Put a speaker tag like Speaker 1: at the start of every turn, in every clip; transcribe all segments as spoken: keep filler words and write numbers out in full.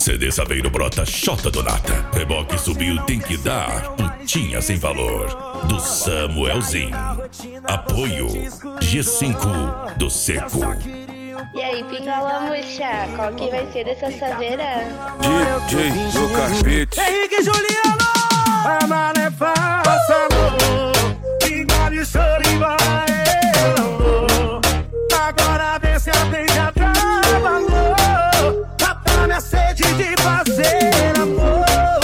Speaker 1: C D Saveiro brota Xota Donata. Reboque subiu, tem que dar. Putinha sem valor, do Samuelzinho. Apoio G cinco do Seco.
Speaker 2: E aí, Picola Murcha, qual que vai ser dessa saveira?
Speaker 3: D J Lucas Beats.
Speaker 4: Henrique e Juliano. A maré passa, amor. Engole o choro e vai. Agora vê se aprende a trabalhar. Mata minha sede de fazer amor.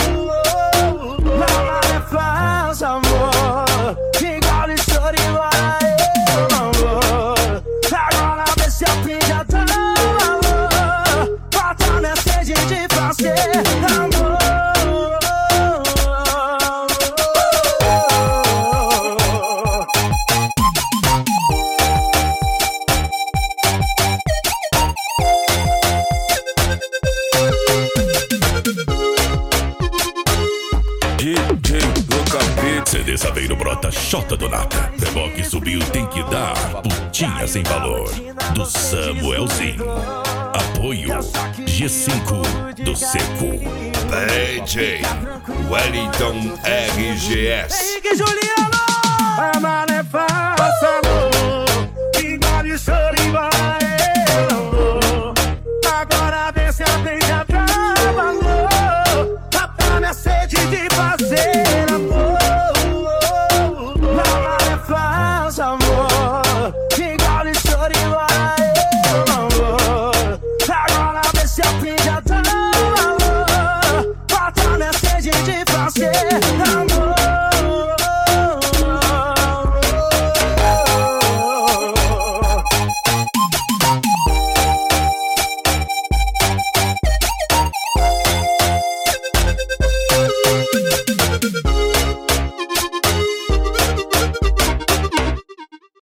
Speaker 4: A maré passa, amor. Engole o choro e vai. Agora vê se aprende a trabalhar. Mata minha sede de fazer amor.
Speaker 1: C D Saveiro brota Xota Donata. Reboque subiu, tem que dar. Putinha sem valor, do Samuelzinho. Apoio G cinco do Seco.
Speaker 3: D J Wellington R G S.
Speaker 4: Henrique e Juliano. A maré